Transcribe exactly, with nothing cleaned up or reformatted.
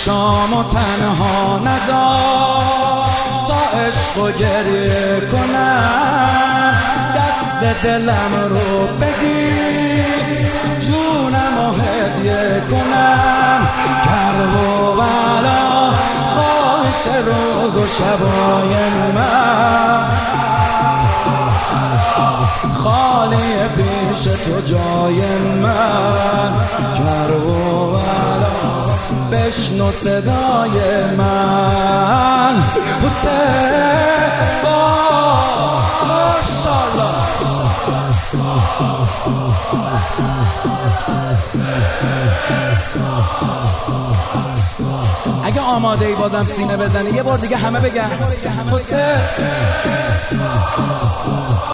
چشامو تنها نذار تا عشق و گریه کنم، دست دلم رو بگیر جونم و هدیه کنم. کرب و بلا خواهش روز و شبای من، خالی پیش تو جای من. کرب و بلا بشنو صدای من. حسین با ماشاءالله اگه آماده ای بازم سینه بزنی یه بار دیگه همه بگن حسین.